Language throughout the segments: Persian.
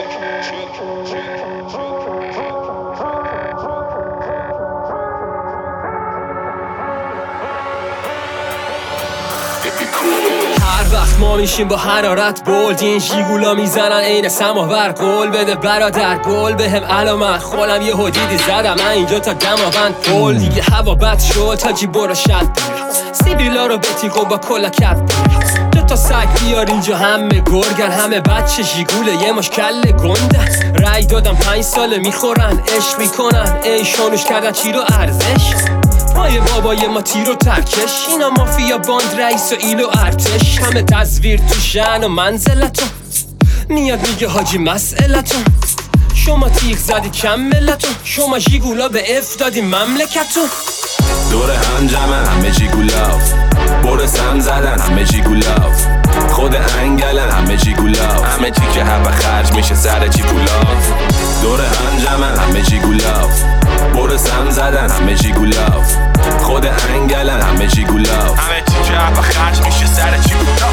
هر وقت ما میشیم با حرارت بولد، این ژیگولا میزنن عین سماور. قول بده برادر گل بهم علامت، خولم یه حدیدی زدم من اینجا تا دماوند پل. دیگه هوا بد شد تاجی برو شد سیبیلا رو بتیق و با کلا کف دو تا سگ بیار اینجا، همه گرگن همه بچه ژیگوله یه مش کله گنده. رای دادم 5 ساله میخورن عشق میکنن، ای شانوش کردن چی رو ارزش. پای بابای ما تیر و ترکش، اینا مافیا باند رئیس و ایل و ارتش. همه تصویر تو شأن و منزلتون، میاد میگه حاجی مسئلتون. شما تیغ زدی کم ملتون، شما ژیگولا به اف دادی مملکتون. دور هم جمعن همه ژیگولا، برس هم زدن همه ژیگولا، خود انگلن همه ژیگولا، همه چی که حق خرج میشه سر چی پولا. دور هم جمعن همه ژیگولا، برس هم زدن همه ژیگولا، خود انگلن همه ژیگولا، همه چی که حق خرج میشه سر چی پولا.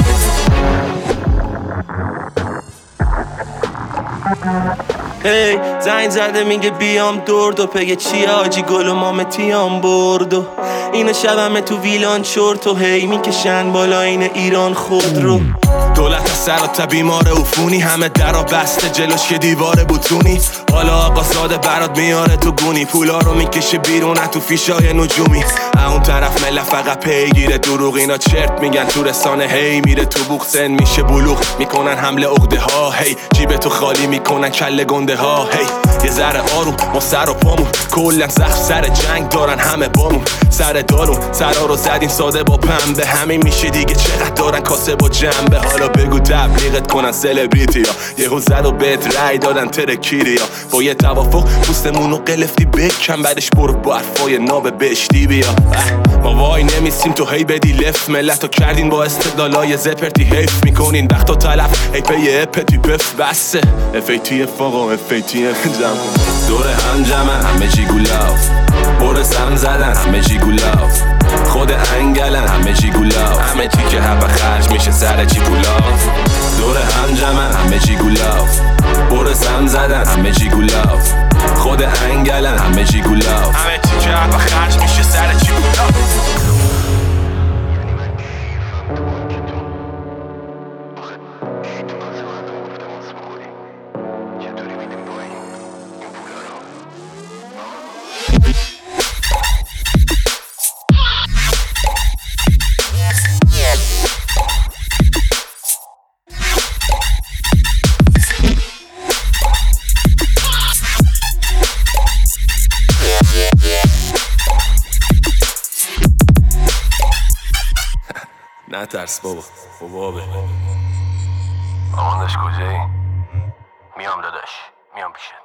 هی زنگ زده میگه بیام دور دو پگه چی آجی گل و مامتیام بردو. اینو شبمه تو ویلان چورت و هی میکشن بالا این ایران خود رو. دولت سرات بیمار عفونی، همه درا بسته جلوش یه دیوار بوتونی. حالا آقا ساده برات میاره تو گونی، پولا رو میکشه بیرون تو فیشای نجومی. اون طرف ملت فقط پیگیره دروغ، اینا چرت میگن تو رسانه. هی میره تو بوق سن میشه بلوغ، میکنن حمله عقده ها. هی جیب تو خالی میکنن کله گنده ها. هی یه ذره آروم ما سر و پامون، کلن سخت سر جنگ دارن همه بامون. سر دارون سرا رو زدین ساده با پنبه، همین میشه دیگه چقدر دارن کاسه با جنبه. حالا بگو تبلیغت کنن سلبریتی ها، یهو زد و بهت رای دادن ترکیری ها. با یه توافق پوستمونو قلفتی بکن، بعدش برو با حرفای ناب بشتی بیا. ما وای نمیسیم تو هی بدی لفت، ملتو کردین با استدلالای زپرتی حیف میکنین وقت و تلف. هی پی اپتی پف بسه FATF آقا FATF جمع. دور هم جمعن همه ژیگولا، برس هم زدن همه ژیگولا، خود انگلن همه ژیگولا، همه چی که حق خرج میشه سر چی پولا. دور هم جمعن همه ژیگولا، برس هم زدن همه ژیگولا، خود انگلن همه ژیگولا، همه چی که حق خرج میشه سر چی پولا. نه ترس بابا بابا. آماندش کجایی؟ میام داداش میام پیشت.